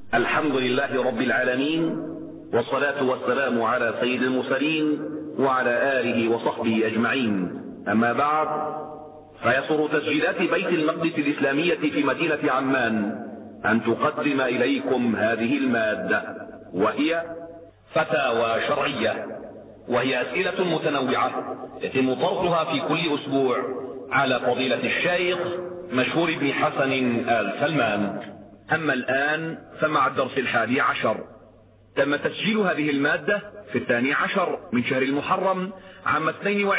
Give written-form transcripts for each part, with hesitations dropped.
الحمد لله رب العالمين، والصلاة والسلام على سيد المرسلين وعلى آله وصحبه أجمعين. أما بعد، فيسر تسجيلات بيت المقدس الإسلامية في مدينة عمان أن تقدم إليكم هذه المادة، وهي فتاوى شرعية، وهي أسئلة متنوعة يتم طرحها في كل أسبوع على فضيلة الشيخ مشهور بن حسن آل سلمان. أما الآن فمع الدرس 11. تم تسجيل هذه المادة في 12 من شهر المحرم عام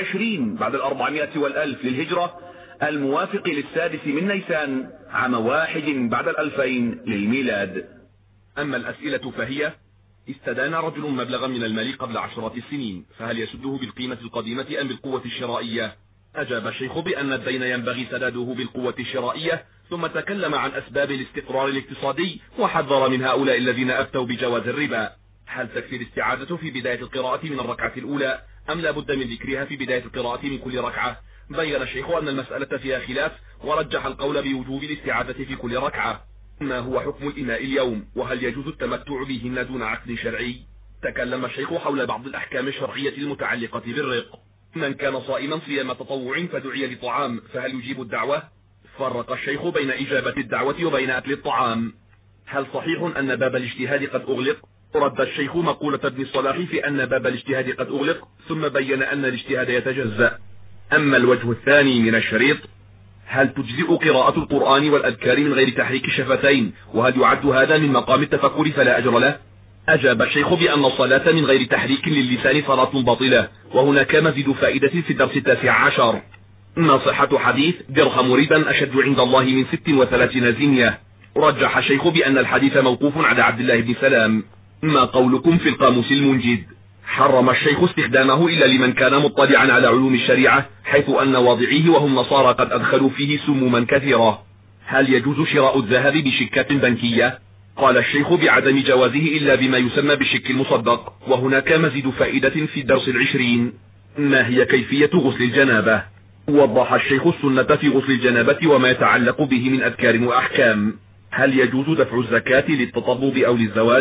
22 بعد 400 والألف للهجرة، الموافق للسادس من نيسان عام 1 بعد 2000 للميلاد. أما الأسئلة فهي: استدان رجل مبلغا من المال قبل 10 سنين، فهل يسده بالقيمة القديمة أم بالقوة الشرائية؟ أجاب الشيخ بأن الدين ينبغي سداده بالقوة الشرائية، ثم تكلم عن أسباب الاستقرار الاقتصادي وحذر من هؤلاء الذين أفتوا بجواز الربا. هل تكفي الاستعادة في بداية القراءة من الركعة الأولى أم لا بد من ذكرها في بداية القراءة من كل ركعة؟ بين الشيخ أن المسألة فيها خلاف، ورجح القول بوجوب الاستعادة في كل ركعة. ما هو حكم الإماء اليوم، وهل يجوز التمتع بهن دون عقد شرعي؟ تكلم الشيخ حول بعض الأحكام الشرعية المتعلقة بالرق. من كان صائما صيام تطوع فدعي لطعام، فهل يجيب الدعوة؟ فرق الشيخ بين إجابة الدعوة وبين أكل الطعام. هل صحيح أن باب الاجتهاد قد أغلق؟ رد الشيخ مقولة ابن الصلاح في أن باب الاجتهاد قد أغلق، ثم بين أن الاجتهاد يتجزأ. أما الوجه الثاني من الشريط: هل تجزئ قراءة القرآن والأذكار من غير تحريك الشفتين، وهل يعد هذا من مقام التفكر فلا أجر له؟ أجاب الشيخ بأن الصلاة من غير تحريك للسان صلاة باطلة، وهناك مزيد فائدة في الدرس 19. ما صحة حديث درهم ربا أشد عند الله من 36 زنية؟ رجح الشيخ بأن الحديث موقوف على عبد الله بن سلام. ما قولكم في القاموس المنجد؟ حرم الشيخ استخدامه إلا لمن كان مطلعا على علوم الشريعة، حيث أن واضعيه وهم نصارى قد أدخلوا فيه سموما كثيرة. هل يجوز شراء الذهب بشيكات بنكية؟ قال الشيخ بعدم جوازه إلا بما يسمى بالشيك المصدق. وهناك مزيد فائدة في الدرس 20. ما هي كيفية غسل الجنابة؟ وضح الشيخ السنة في غسل الجنابة وما يتعلق به من أذكار وأحكام. هل يجوز دفع الزكاة للتطبب أو للزواج؟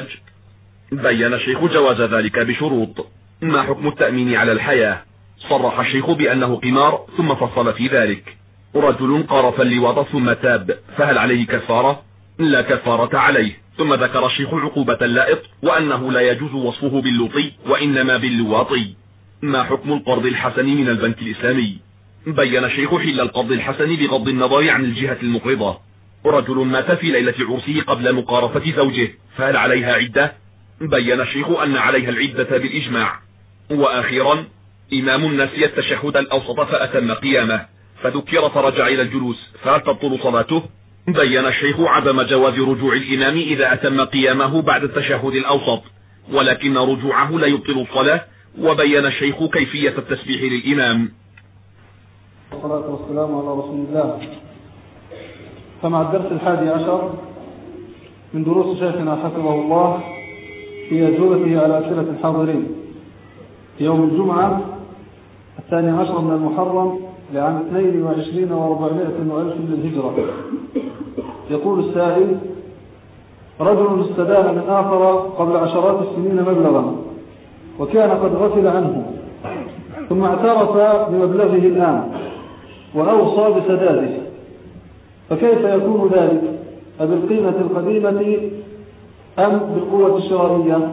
بين الشيخ جواز ذلك بشروط. ما حكم التأمين على الحياة؟ صرح الشيخ بأنه قمار، ثم فصل في ذلك. رجل قارف اللواط ثم تاب، فهل عليه كفارة؟ لا كفارة عليه. ثم ذكر الشيخ عقوبة اللائط، وأنه لا يجوز وصفه باللوطي وإنما باللواطي. ما حكم القرض الحسن من البنك الإسلامي؟ بين الشيخ حل القرض الحسن بغض النظر عن الجهة المقرضة. رجل مات في ليلة عرسه قبل مقارفة زوجه، فهل عليها عدة؟ بين الشيخ أن عليها العدة بالإجماع. وأخيرا: إمام نسي التشهد الأوسط فأتم قيامه، فذكر فرجع إلى الجلوس، فهل تبطل صلاته؟ بين الشيخ عدم جواز رجوع الإمام إذا أتم قيامه بعد التشهد الأوسط، ولكن رجوعه لا يبطل الصلاة. وبين الشيخ كيفية التسبيح للإمام. والصلاة والسلام على رسول الله. فمع الدرس 11 من دروس شيخنا حفظه الله في أجوبته على أسئلة الحاضرين يوم الجمعة 12 من المحرم لعام 22 و400 وألف للهجرة. يقول السائل: رجل استدان من آخر قبل عشرات السنين مبلغا، وكان قد غفل عنه، ثم اعترف بمبلغه الآن وأوصى بسداده، فكيف يكون ذلك؟ أبالقيمة القديمة أم بالقوة الشرائية؟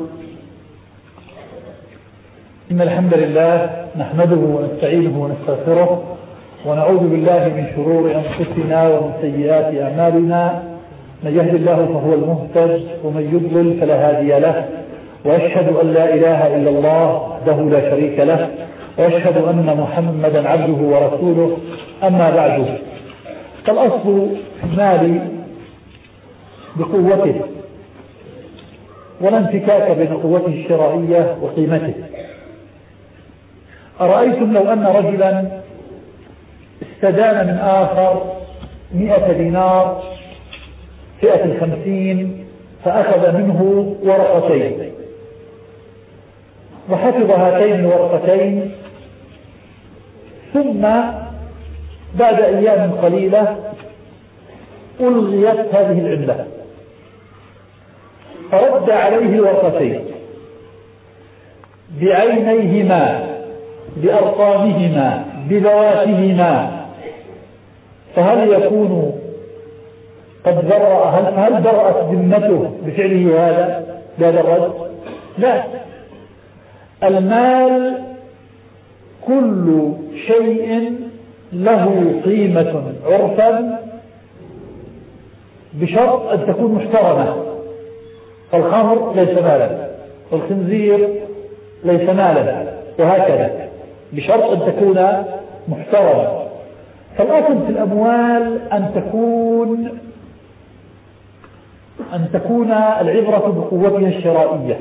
إن الحمد لله نحمده ونستعينه ونستغفره، ونعوذ بالله من شرور أنفسنا ومن سيئات أعمالنا. من يهد الله فهو المهتد، ومن يضلل فلا هادي له. وأشهد أن لا إله إلا الله وحده لا شريك له، وأشهد أن محمدا عبده ورسوله. أما بعد، فالأصل في المال بقوته، ولا انفكاك بين قوته الشرائية وقيمته. أرأيتم لو أن رجلا استدان من آخر 100 دينار فئة 50، فأخذ منه ورقتين، وحفظ هاتين الورقتين، ثم بعد أيام قليلة ألغيت هذه العملة، فرد عليه ورقتين بعينيهما بأرقامهما بذواتهما، فهل يكون قد برأ؟ هل برأت ذمته بفعله هذا بهذا الرد؟ لا. المال كل شيء له قيمة عرفا بشرط أن تكون محترمة. فالخمر ليس مالا، والخنزير ليس مالا، وهكذا بشرط أن تكون محترمة. فالأصل في الأموال أن تكون العبرة بقوتها الشرائية،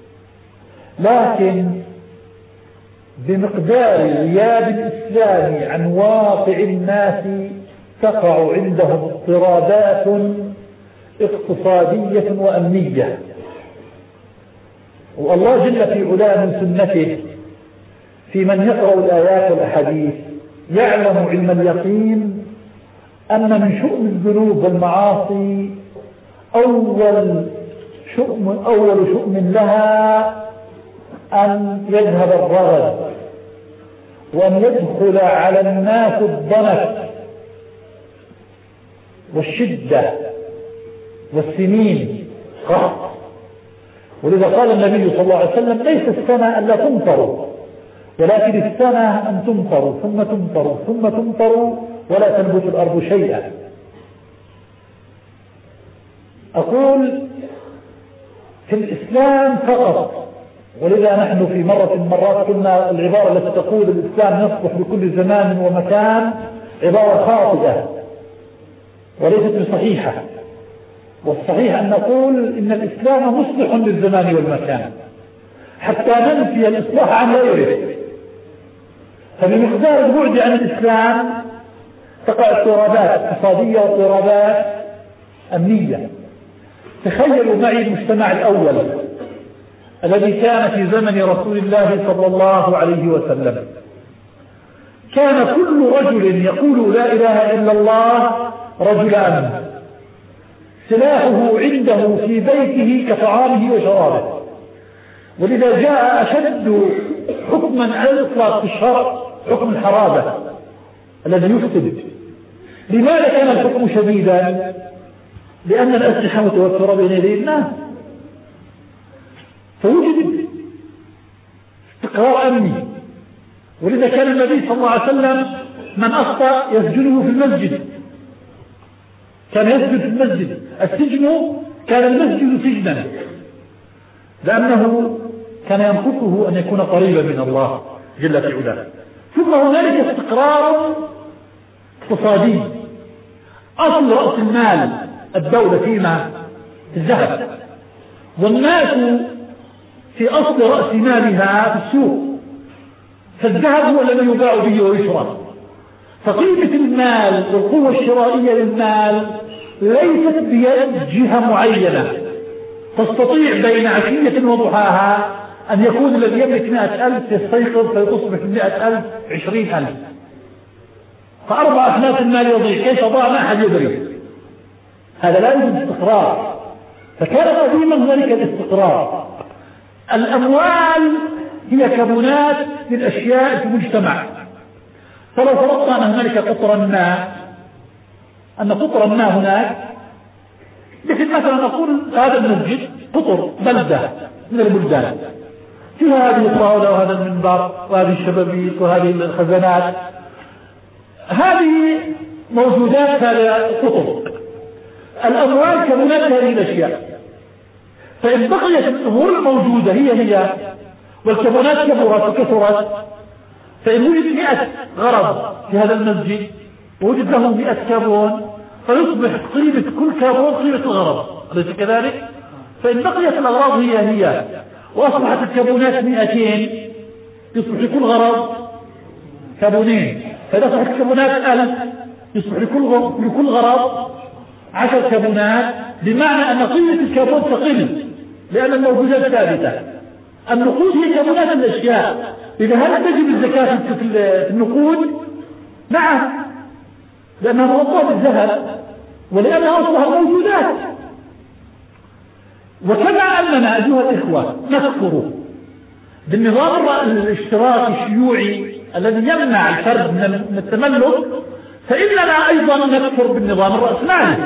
لكن بمقدار غياب الإسلام عن واقع الناس تقع عندهم اضطرابات اقتصادية وأمنية. والله جل في علاه من سنته في من يقرأ الآيات والأحاديث يعلم علم اليقين أن من شؤم الذنوب والمعاصي أول شؤم لها أن يذهب الرغد، وأن يدخل على الناس الضنك والشدة والسنين قهر. ولذا قال النبي صلى الله عليه وسلم: ليس السنة ألا تمطروا، ولكن السنة أن تمطروا ثم تمطروا ثم تمطروا ولا تنبت الأرض شيئا. أقول في الإسلام فقط، ولذا نحن في مرة من المرات قلنا العبارة التي تقول الإسلام يصلح بكل زمان ومكان عبارة خاطئة وليست بصحيحة. والصحيح أن نقول إن الإسلام مصلح للزمان والمكان حتى ننفي الإصلاح عن غيره. فبمقدار البعد عن الإسلام تقع اضطرابات اقتصادية واضطرابات أمنية. تخيلوا معي المجتمع الأول الذي كان في زمن رسول الله صلى الله عليه وسلم. كان كل رجل يقول لا إله إلا الله رجل أمن، سلاحه عنده في بيته كطعامه وشرابه. ولذا جاء أشد حكما على الإطلاق في الشرع حكم الحرابة الذي يفسد. لماذا كان الحكم شديدا؟ لأن الأسلحة متوفرة بين يدي الناس، فوجد استقرار أمني. ولذا كان النبي صلى الله عليه وسلم من أخطأ يسجنه في المسجد، كان يسجد في المسجد. السجن كان المسجد سجنا، لأنه كان ينقصه أن يكون قريبا من الله جل في علاه. ثم هنالك استقرار اقتصادي. أصل رأس المال الدولة فيما في الذهب، والناس في أصل رأس مالها في السوق، فالذهب هو الذي يباع به ويشرى. فقيمة المال والقوة الشرائية للمال ليست بيد جهة معينة تستطيع بين عشية وضحاها أن يكون الذي يملك 100,000 يستيقظ فيتصبح 100,000 20,000. فأربع أحناف المال يضيع، كيف ضاع ما أحد يدري. هذا لا يوجد استقرار. فكان قديما هنالك الاستقرار. الأموال هي كمونات للأشياء في المجتمع. فلو فرضنا أن هنالك قطرا ما، أن قطرا ما هناك، لكن مثلا نقول هذا المسجد قطر بلدة من البلدان فيها هذه الطاولة وهذا المنبر وهذه الشبابيك وهذه الخزانات، هذه موجودات هذا قطر. الأموال كمونات هذه الأشياء. فإن بقيت الأمور الموجودة هي والكمونات كبرت وكثرت، فإن وجد 100 غرض في هذا المسجد ووجد له 100 كابون، فيصبح قيمة كل كابون قيمة الغرض، أليس كذلك؟ فإن بقيت الأغراض هي وأصبحت الكابونات 200، يصبح لكل غرض كابونين. فإذا أصبحت الكابونات 1000 يصبح لكل غرض 10 كابونات، بمعنى أن قيمة الكابون تقل لأن الموجودات ثابتة. النقود هي كمونات الأشياء. إذا هل تجب الزكاة في النقود؟ نعم، لأنها مغطاة بالذهب ولأنها أصلها موجودات. وكما أننا أيها الإخوة نكفر بالنظام الاشتراكي الشيوعي الذي يمنع الفرد من التملك، فإننا أيضا نكفر بالنظام الرأسمالي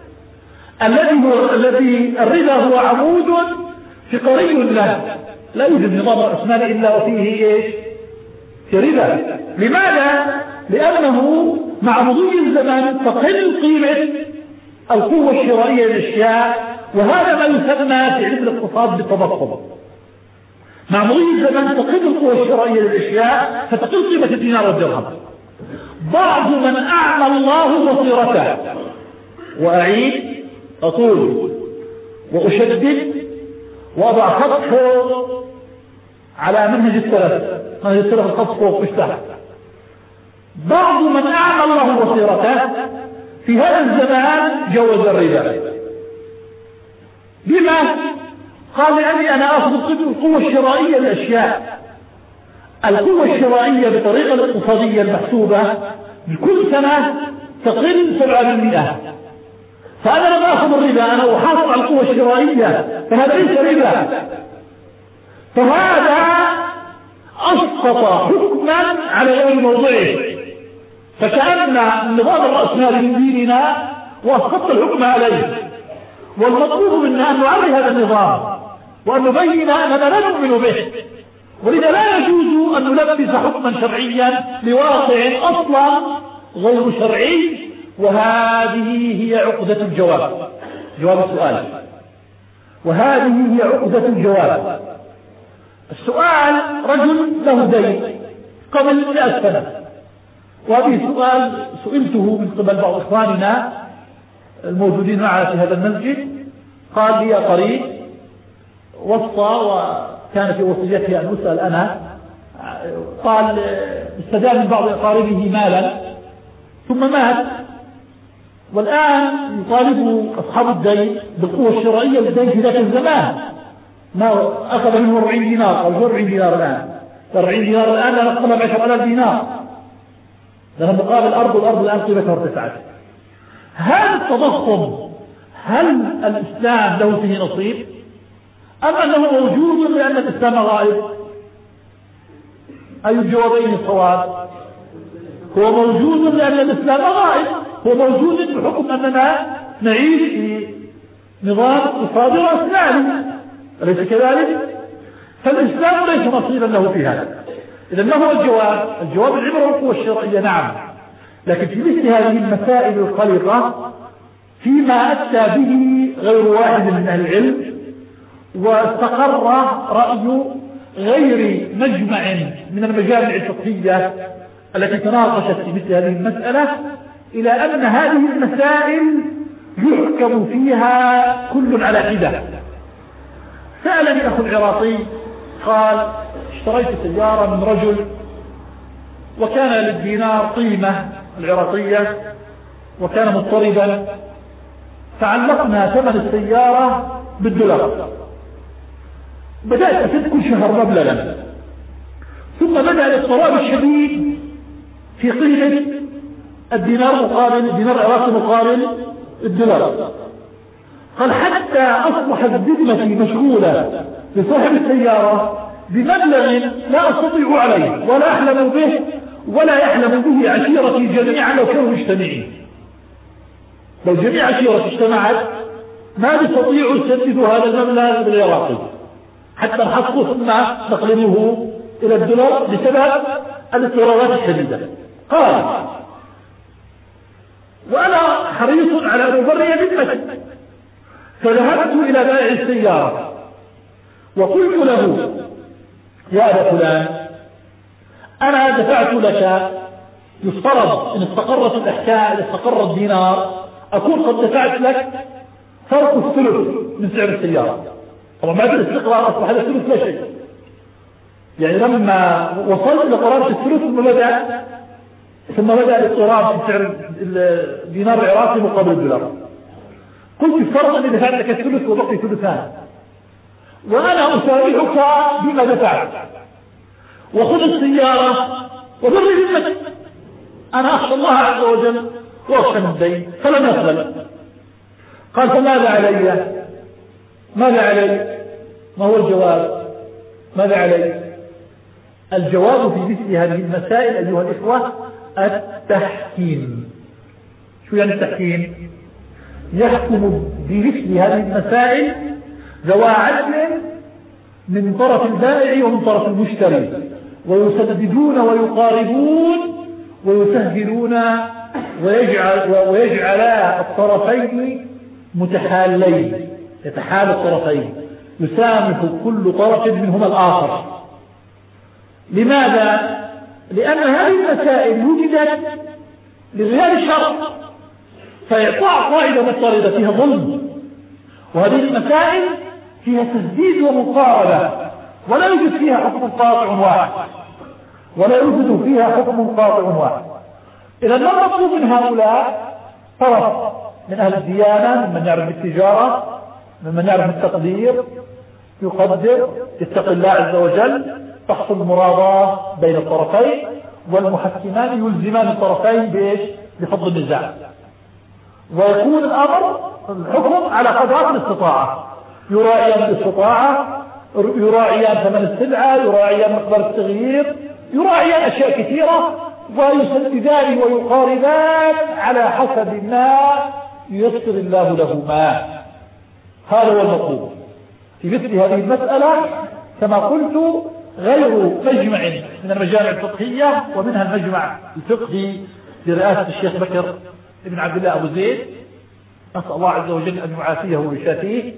الذي الربا هو عمود فقري له. لا يوجد نظام رأسمالي إلا وفيه إيش؟ في ربا. لماذا؟ لأنه مع مضي الزمن تقل قيمة القوة الشرائية للأشياء، وهذا ما يسمى في علم الاقتصاد بالتضخم. مع مضي الزمن تقل القوة الشرائية للأشياء فتقل قيمة الدينار والدرهم. بعض من أعمى الله بصيرته، وأعيد أطول وأشدد وأضع خط فوق على منهج السلف الخط فوق مش تحت. بعض من أعمى الله بصيرته في هذا الزمان جوز الربا. بما قال لأني أنا أخذ القوة الشرائية للأشياء. القوة الشرائية بطريقة الاقتصادية المحسوبة بكل سنة تقل 7%. فأنا لما أخذ الربا أنا أحافظ على القوة الشرائية، فهذا ليس ربا. فهذا أسقط حكما على غير موضعه، فكأن النظام الرأسمالي من ديننا وأسقط الحكم عليه. والمطلوب منا أن نعري هذا النظام وأن نبين أننا لا نؤمن به، ولذا لا يجوز أن نلبس حكما شرعيا لواقع أصلا غير شرعي. وهذه هي عقدة الجواب، جواب السؤال، وهذه هي عقدة الجواب. السؤال: رجل له دين قبل 100 سنة، وهذه سؤال سئلته من قبل بعض إخواننا الموجودين معنا في هذا المسجد. قال لي قريب وصى، وكان في وصيته أن أسأل أنا. قال استدان من بعض أقاربه مالا ثم مات، والآن يطالب أصحاب الدين بالقوة الشرائية للدين في ذاك الزمان. ما أخذ منه 40 دينار، قال 40 دينار الآن، 40 دينار الآن لا نقبل 10,000 دينار، لأن مقابل الأرض الآن قيمتها ارتفعت. هذا التضخم هل الإسلام له فيه نصيب أم أنه موجود لأن الإسلام غائب؟ أي الجوابين الصواب؟ هو موجود لأن الإسلام غائب، هو موجود بحكم أننا نعيش في نظام اقتصادي رأسمالي، أليس كذلك؟ فالإسلام ليس نصيبا له في هذا. إذا ما هو الجواب؟ الجواب العبرة والقوة الشرعية نعم، لكن في مثل هذه المسائل القلقة فيما أتى به غير واحد من أهل العلم واستقر رأي غير مجمع من المجامع الفقهية التي تناقشت في مثل هذه المسألة، إلى أن هذه المسائل يحكم فيها كل على حدة. سألني أخو العراقي قال: اشتريت سيارة من رجل وكان للدينار قيمة العراقية وكان مضطربا، فعلقنا ثمن السيارة بالدولار. بدأت أسد كل شهر مبلغا، ثم بدأ الاضطراب الشديد في قيمة الدينار العراقي مقابل الدولار. قال: حتى أصبحت ذمتي مشغولة لصاحب السيارة بمبلغ لا أستطيع عليه ولا أحلم به ولا يحلم به عشيرتي جميعا لو كانوا مجتمعين. لو جميع عشيرتي اجتمعت ما يستطيعوا يسددوا هذا المبلغ بالعراقي حتى نحطه ثم نقلبه إلى الدولار بسبب الاضطرابات الشديدة. قال: وأنا حريص على أن أبرئ ذمتي، فذهبت إلى بائع السيارة وقلت له: يا أبا فلان، أنا دفعت لك، يفترض إن استقرت الأحكام، إن استقر الدينار، أكون قد دفعت لك فرق الثلث من سعر السيارة. طبعا بعد الاستقرار أصبح هذا الثلث لا شيء، يعني لما وصلت إلى قرابة الثلث ثم بدأ الاضطراب في سعر الدينار العراقي مقابل الدولار. قلت افترض أني دفعت لك الثلث وبقي ثلثان، وأنا أسامحك بما دفعت، وخذ السيارة وبر ذمتك، أنا أخشى الله عز وجل وأخشى من الدين. فلم يقبل. قال: فماذا علي؟ ماذا علي؟ ما هو الجواب؟ ماذا علي؟ الجواب في مثل هذه المسائل أيها الإخوة التحكيم. شو يعني التحكيم؟ يحكم بمثل هذه المسائل ذوى عدل من طرف البائع ومن طرف المشتري، ويسددون ويقاربون ويسهلون ويجعل الطرفين متحالين، يتحال الطرفين، يسامح كل طرف منهما الآخر. لماذا؟ لأن هذه المسائل وجدت لغير الشرع، فإعطاء قاعدة مضطردة فيها ظلم، وهذه المسائل فيها تسديد ومقاربة، ولا يوجد فيها حكم قاطع واحد، ولا يوجد فيها حكم قاطع واحد. إذا ما المطلوب من هؤلاء؟ طرف من أهل الديانة، ممن يعرف بالتجارة، ممن يعرف بالتقدير، يقدر، يتقي الله عز وجل، تحصل مراضاة بين الطرفين، والمحكمان يلزمان الطرفين بإيش؟ بفض النزاع، ويكون الحكم على قدر الاستطاعة، يراعيان الاستطاعة، يراعيان ثمن السلعة، يراعيان مقدار التغيير، يراعيان أشياء كثيرة، ويسددان ويقاربان على حسب ما ييسر الله لهما. هذا هو المطلوب في مثل هذه المسألة. كما قلت غير مجمع من المجامع الفقهية، ومنها المجمع الفقهي برئاسة الشيخ بكر بن عبد الله أبو زيد، نسأل الله عز وجل أن يعافيه ويشافيه،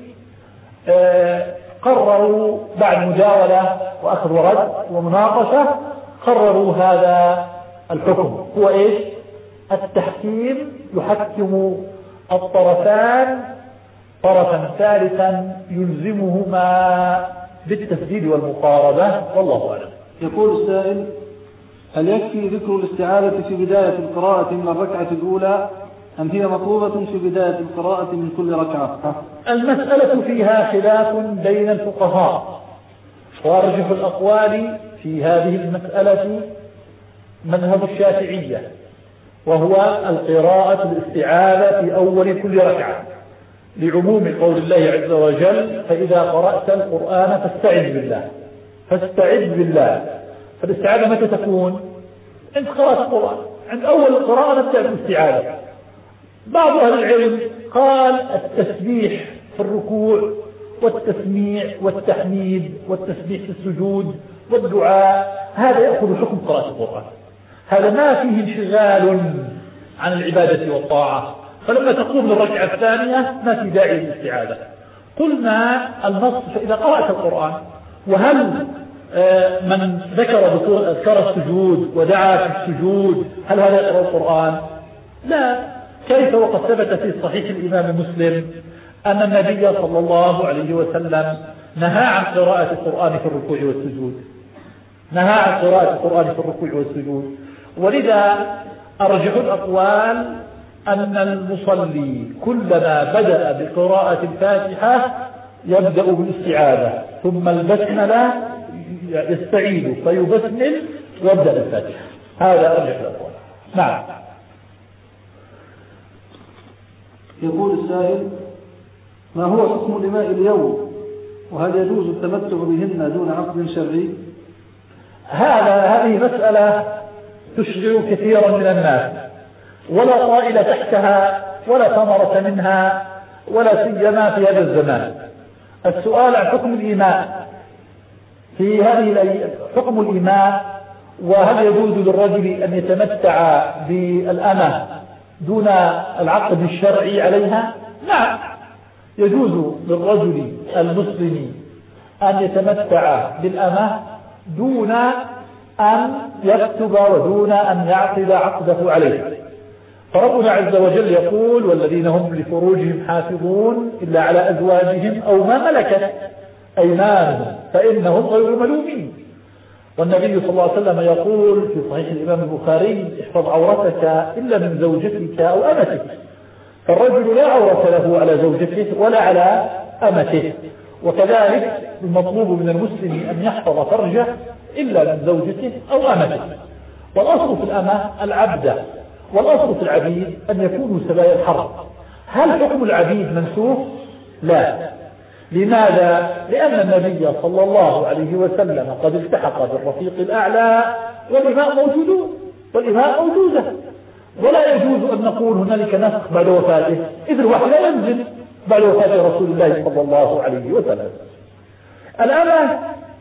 قرروا بعد مجاولة وأخذ ورد ومناقشة، قرروا هذا الحكم. هو إيش؟ التحكيم، يحكم الطرفان طرفا ثالثا يلزمهما بالتسديد والمقاربة، والله أعلم. يقول السائل: هل يكفي ذكر الاستعاذة في بداية القراءة من الركعة الأولى، أم هي مطلوبة في بداية القراءة من كل ركعة؟ المسألة فيها خلاف بين الفقهاء، وأرجح الأقوال في هذه المسألة مذهب الشافعية، وهو القراءة الاستعاذة في أول كل ركعة، لعموم قول الله عز وجل: فإذا قرأت القرآن فاستعذ بالله. فاستعذ بالله. فالاستعاذة متى تكون؟ عند قراءة القرآن، عند أول القراءة نبدأ بالاستعاذة. بعض أهل العلم قال التسبيح في الركوع والتسميع والتحميد والتسبيح في السجود والدعاء هذا يأخذ حكم قراءة القرآن، هذا ما فيه انشغال عن العبادة والطاعة، فلما تقوم للركعة الثانية ما في داعي للاستعاذة. قلنا النص فإذا قرأت القرآن، وهل من ذكر السجود ودعا في السجود هل هذا يقرأ القرآن؟ لا. كيف وقد ثبت في صحيح الإمام مسلم أن النبي صلى الله عليه وسلم نهى عن قراءة القرآن في الركوع والسجود، نهى عن قراءة القرآن في الركوع والسجود. ولذا أرجح الأقوال أن المصلي كلما بدأ بقراءة الفاتحة يبدأ بالاستعاذة، ثم البسملة يستعيد فيبسمل ويبدأ بالفاتحة. هذا أرجح الأقوال. نعم. يقول السائل: ما هو حكم الإماء اليوم، وهل يجوز التمتع بهن دون عقد شرعي؟ هذه مسألة تشغل كثيرا من الناس، ولا طائل تحتها ولا ثمرة منها، ولا سيما في هذا الزمان. السؤال عن حكم الإماء في هذه حكم الإماء، وهل يجوز للرجل أن يتمتع بالأمة دون العقد الشرعي عليها؟ نعم، يجوز للرجل المسلم أن يتمتع بالأمة دون أن يكتب ودون أن يعقد عقده عليه. فربنا عز وجل يقول: والذين هم لفروجهم حافظون إلا على أزواجهم أو ما ملكت أيمانهم فإنهم غير ملومين. والنبي صلى الله عليه وسلم يقول في صحيح الإمام البخاري: احفظ عورتك إلا من زوجتك أو أمتك. فالرجل لا عورة له على زوجته ولا على أمته، وكذلك المطلوب من المسلم أن يحفظ فرجه إلا من زوجته أو أمته. والأصل في الأمة العبد، والأصل في العبيد أن يكونوا سبايا الحرب. هل حكم العبيد منسوخ؟ لا، لماذا؟ لأن النبي صلى الله عليه وسلم قد التحق بالرفيق الأعلى والإماء موجودة، ولا يجوز أن نقول هنالك نسخ بعد وفاته، إذ الوحي لا ينزل بعد وفاة رسول الله صلى الله عليه وسلم. الأمة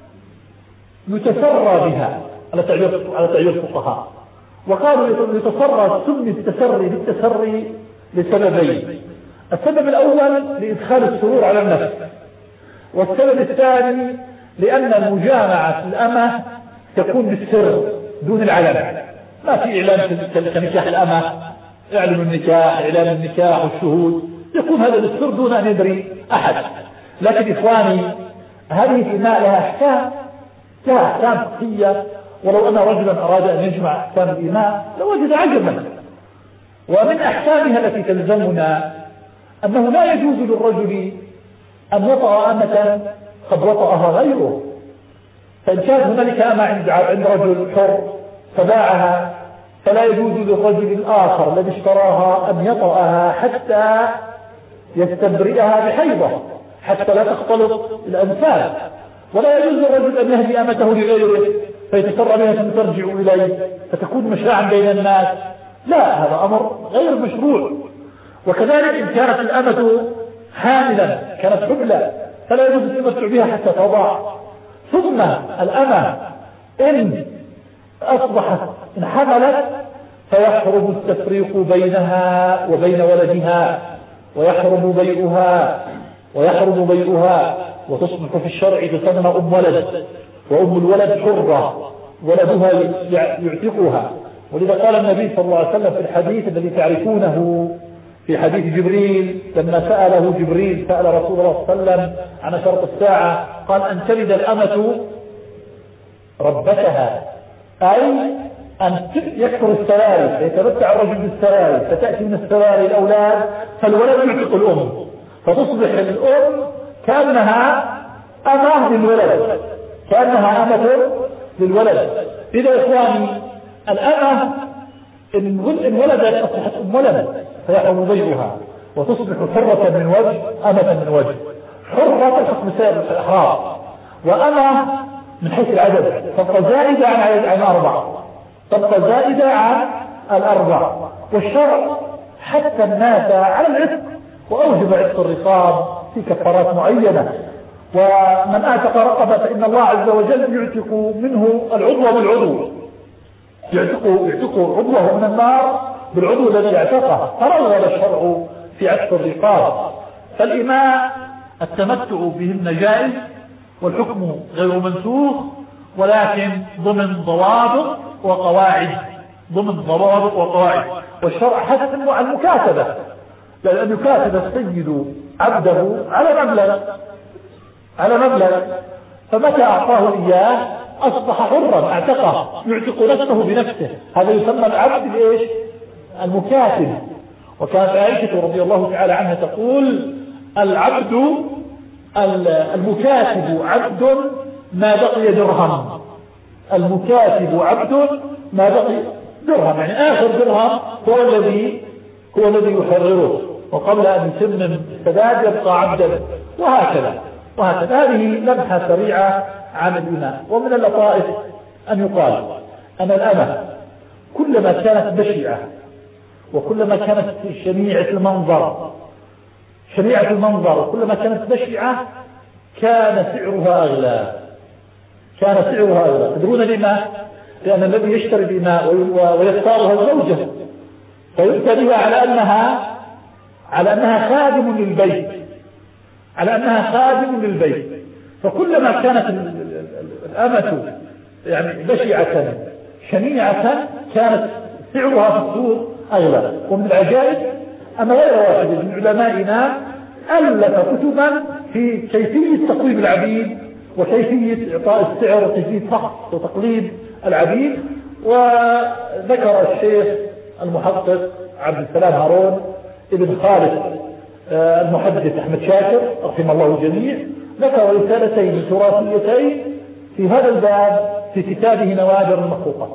يتسرى بها على تعبير الفقهاء، وقالوا يتسرى، سمي التسري بالتسري لسببين: السبب الأول لإدخال السرور على النفس، والسبب الثاني لأن مجامعة الأمة تكون بالسر دون العلن، ما في إعلان كنكاح الأمة، إعلان النكاح والشهود، يكون هذا بالسر دون أن يدري أحد. لكن إخواني، هذه الإماء لها أحكام فقهية، ولو أن رجلا أراد أن يجمع أحكام الإماء لوجد عجبا. ومن أحكامها التي تلزمنا أنه لا يجوز للرجل أن يطأ أمة قد وطأها غيره، فإن كانت هنالك أمة عند رجل حر فباعها، فلا يجوز للرجل الآخر الذي اشتراها أن يطأها حتى يستبرئها بحيضة، حتى لا تختلط الأنساب. ولا يجوز للرجل أن يهدي أمته لغيره فيتسرى بها ثم ترجع إليه فتكون مشاعا بين الناس، لا، هذا أمر غير مشروع. وكذلك إن كانت الأمة حاملا، كانت حبلى، فلا يجوز التمتع بها حتى تضع. ثم الأمة إن أصبحت إن حملت فيحرم التفريق بينها وبين ولدها، ويحرم بيعها وتصبح في الشرع تسمى أم ولد، وأم الولد حرة ولدها يعتقها. ولذا قال النبي صلى الله عليه وسلم في الحديث الذي تعرفونه في حديث جبريل، لما سأل رسول الله صلى الله عليه وسلم عن شرط الساعة، قال: أن تلد الأمة ربتها، أي أن يكثر السلالي، فيتمتع الرجل بالسلالي، فتأتي من السلالي الأولاد، فالولد يعتق الأم، فتصبح الأم كأنها أمة للولد. إذا إخواني، الأمة إن ولدت أصبحت أم ولد فيحرم بيعها وتصبح حرة من وجه، أمة من وجه، حرة الحكم سائر الأحرار، وأمة من حيث العدد تبقى زائدة عن 4، تبقى زائدة عن 4. والشرع حتى الناس على العتق، وأوجب عتق الرقاب في كفارات معينة. ومن أعتق رقبة فإن الله عز وجل يعتق منه العضو بالعضو، يعتق عضوه من النار بالعضو الذي اعتقه، فرغب الشرع في عتق الرقاب. فالإماء التمتع بهن جائز، والحكم غير منسوخ، ولكن ضمن ضوابط وقواعد، والشرع حث على المكاتبة، لأن يكاتب السيد عبده على مبلغ، فمتى أعطاه إياه أصبح حرا، اعتقه، يعتق نفسه بنفسه، هذا يسمى العبد المكاتب. وكانت عائشة رضي الله تعالى عنها تقول: المكاتب عبد ما بقي درهم، يعني آخر درهم هو الذي يحرره، وقبل أن يتم السداد يبقى عبدا، وهكذا. هذه لمحة سريعة عن الإماء. ومن اللطائف أن يقال أن الأمة كلما كانت بشعة وكلما كانت شنيعة المنظر وكلما كانت بشعة كان سعرها أغلى. تدرون لما؟ لأن الذي يشتري الإماء ويختارها الزوجة فيؤتى بها على أنها خادم للبيت، فكلما كانت الأمة يعني بشعة شنيعة كانت سعرها في السوق أغلى. ومن العجائب أن غير واحد من علمائنا ألف كتبا في كيفية تقويم العبيد وكيفية إعطاء السعر وكيفية فحص وتقليد العبيد. وذكر الشيخ المحقق عبد السلام هارون ابن خالد المحدث أحمد شاكر رحمه الله الجميع، ذكر رسالتين تراثيتين في هذا الباب في كتابه نوادر المخطوطات.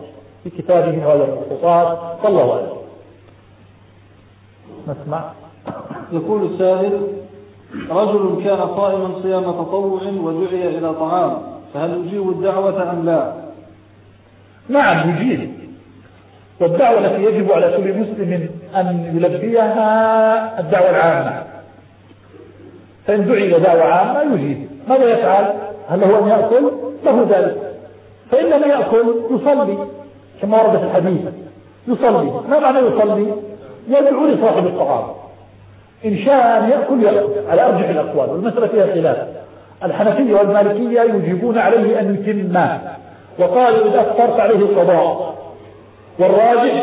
صلى الله عليه وسلم. نسمع. يقول السائل: رجل كان صائما صيام تطوع ودعي إلى طعام، فهل يجيب الدعوة أم لا؟ نعم يجيب، والدعوة التي يجب على كل مسلم أن يلبيها الدعوة العامة، فإن دعي إلى دعوة عامة يجيب. ماذا يفعل؟ هل هو أن يأكل؟ له ذلك، فإن لم يأكل يصلي كما ورد في الحديث، يصلي. ما معنى يصلي؟ يدعو لصاحب الطعام، إن شاء أن يأكل على أرجح الأقوال، والمسألة فيها خلاف. الحنفية والمالكية يجيبون عليه أن يتم، وقالوا إذا أفطرت عليه القضاء، والراجح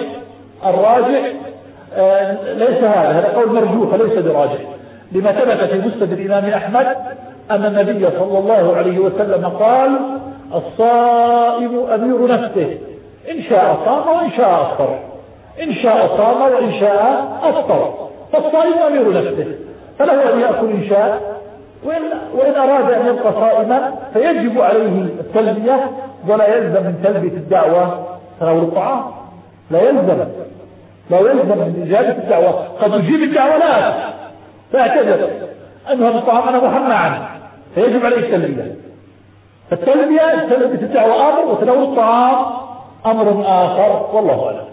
ليس هذا قول مرجوح ليس براجح، لما ثبت في مسند الإمام أحمد أن النبي صلى الله عليه وسلم قال: الصائم أمير نفسه، إن شاء صام وإن شاء أفطر، إن شاء صام وإن شاء أفطر، فالصائم أمير نفسه، فله أن يأكل إن شاء، وإن أراد أن يبقى صائما فيجب عليه التلبية، ولا يلزم من تلبية الدعوة تناول الطعام، لا يلزم من إجابة الدعوة. قد يجيب الدعوة لا فاعتذر أنه الطعام أنا محمى عنه، فيجب عليه التلبية. فالتلبية تلبية الدعوة أمر، وتناول الطعام أمر آخر، والله أعلم.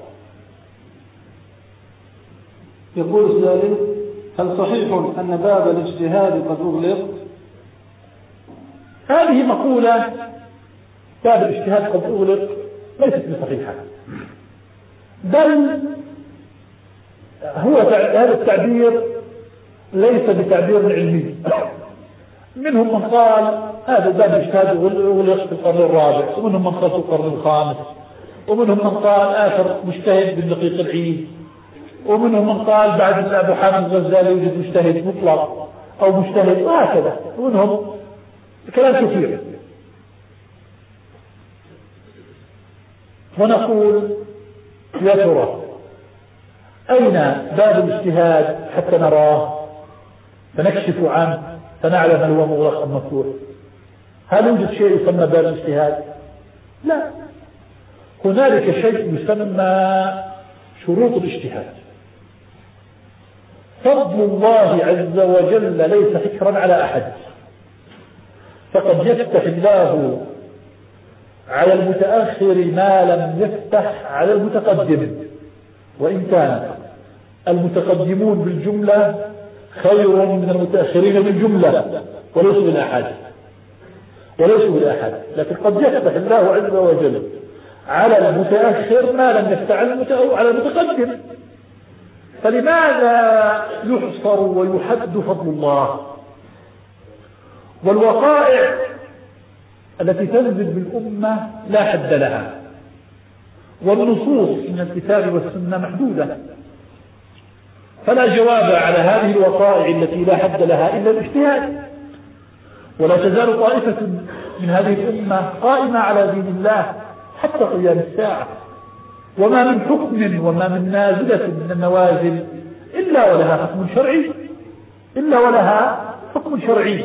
يقول السائل: هل صحيح أن باب الاجتهاد قد أغلق؟ هذه مقولة باب الاجتهاد قد أغلق ليست بصحيحة، بل هذا التعبير ليس بتعبير علمي. منهم من قال هذا باب الاجتهاد أغلق في القرن الرابع، ومنهم من قال في القرن الخامس، ومنهم من قال آخر مجتهد بالدقيق العيد، ومنهم من قال بعد أبو حامد الغزالي يوجد مجتهد مطلق أو مجتهد، وهكذا، ومنهم كلام كثير. ونقول يا ترى أين باب الاجتهاد حتى نراه فنكشف عنه فنعلم هل هو مغلق أم مفتوح؟ هل يوجد شيء يسمى باب الاجتهاد؟ لا، هنالك شيء يسمى شروط الاجتهاد. فضل الله عز وجل ليس حكرا على أحد، فقد يفتح الله على المتأخر ما لم يفتح على المتقدم، وإن كان المتقدمون بالجملة خير من المتأخرين بالجملة وليسوا بالأحد، لكن قد يفتح الله عز وجل على المتأخر ما لم يفتح على المتقدم. فلماذا يحصر ويحد فضل الله؟ والوقائع التي تنزل بالأمة لا حد لها، والنصوص من الكتاب والسنة محدودة، فلا جواب على هذه الوقائع التي لا حد لها إلا الاجتهاد. ولا تزال طائفة من هذه الأمة قائمة على دين الله حتى قيام الساعة، وما من حكم وما من نازلة من النوازل إلا ولها حكم شرعي،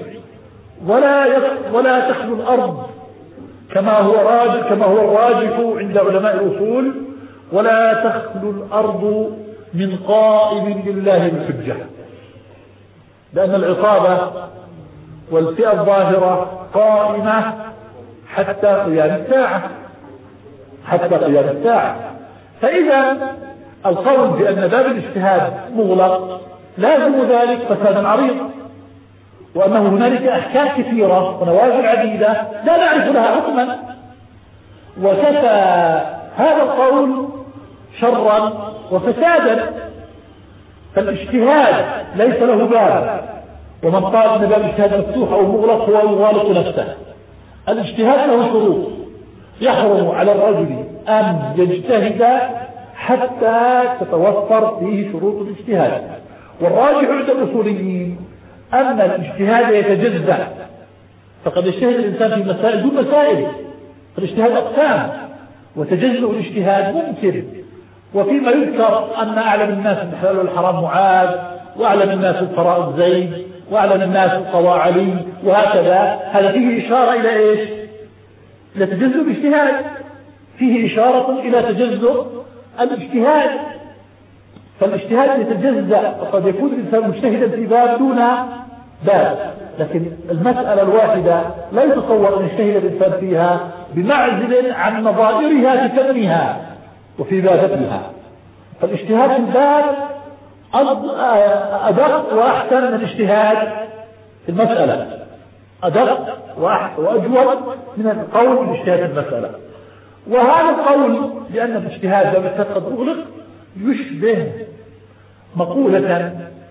ولا تخلو الأرض كما هو الراجح عند علماء الأصول، ولا تخلو الأرض من قائم لله بالحجة، لأن العصابة والفئة الظاهرة قائمة حتى قيام الساعة. فإذا القول بأن باب الاجتهاد مغلق لازم ذلك فساد عريض، وأنه هنالك أحكام كثيرة ونوازل عديدة لا نعرف لها حكما، وكفى هذا القول شرا وفسادا. فالاجتهاد ليس له باب، ومن قال أن باب الاجتهاد مفتوح أو مغلق هو يغالط نفسه. الاجتهاد له شروط، يحرم على الرجل أن يجتهد حتى تتوفر فيه شروط الاجتهاد. والراجح عند الأصوليين أن الاجتهاد يتجزأ، فقد يجتهد الإنسان في مسائل دون مسائل، فالاجتهاد أقسام، وتجزؤ الاجتهاد ممكن. وفيما يذكر أن أعلم الناس بالحلال والحرام معاذ، وأعلم الناس الفرائض زيد، وأعلم الناس القضاء علي، وهكذا، هذا فيه إشارة إلى إيش؟ إلى تجزؤ الاجتهاد، فيه إشارة إلى تجزؤ الاجتهاد. فالاجتهاد يتجزأ، وقد يكون الإنسان مجتهدا في باب باب، لكن المسألة الواحدة لا يتصور أن يجتهد الإنسان فيها بمعزل عن نظائرها في فنها وفي بابتها. فالاجتهاد في الباب أدق وأحسن من الاجتهاد في المسألة، أدق وأجود من القول باجتهاد المسألة. وهذا القول لأن الاجتهاد لم قد أغلق يشبه مقولة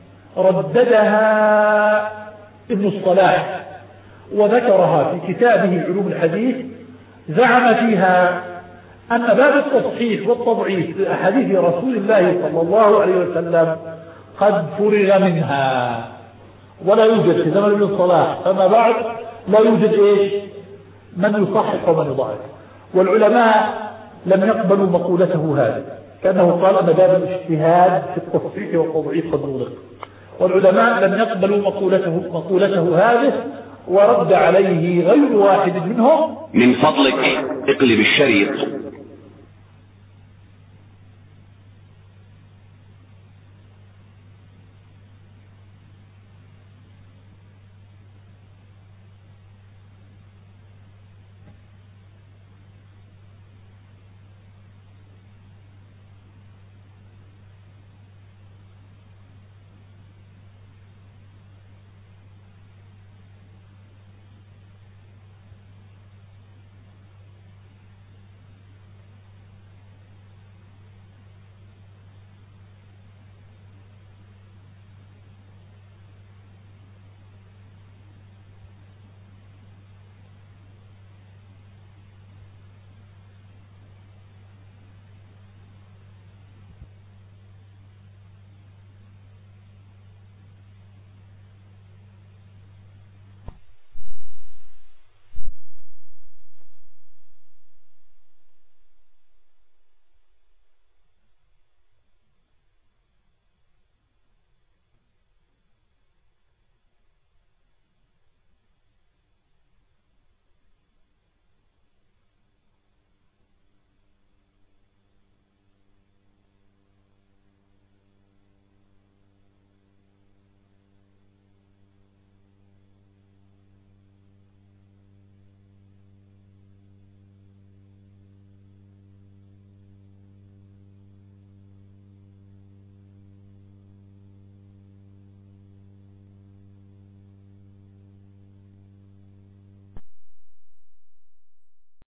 رددها ابن الصلاح وذكرها في كتابه علوم الحديث، زعم فيها أن باب التصحيح والتضعيف لأحاديث رسول الله صلى الله عليه وسلم قد فرغ منها ولا يوجد في زمن ابن الصلاح فما بعد لا يوجد من يصحح ومن يضعف. والعلماء لم يقبلوا مقولته هذه، كأنه قال أن باب الاجتهاد في التصحيح والتضعيف قد أغلق، والعلماء لم يقبلوا مقولته هذه، ورد عليه غير واحد منهم. من فضلك اقلب الشريط.